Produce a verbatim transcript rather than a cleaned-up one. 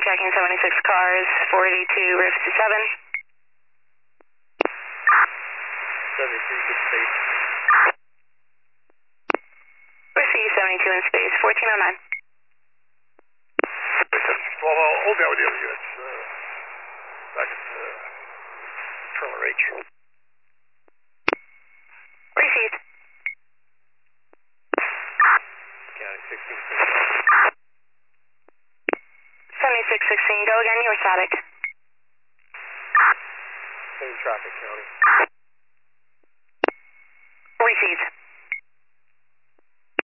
tracking seventy-six cars, four eighty-two, rear fifty-seven. seventy-three, good space. Receive seventy-two in space, fourteen oh nine. Well, I'll hold that with the other units. Uh, back at uh, Trailer H. Received. County sixteen. seventy-six sixteen, go again, you were static. Same traffic, County. Received.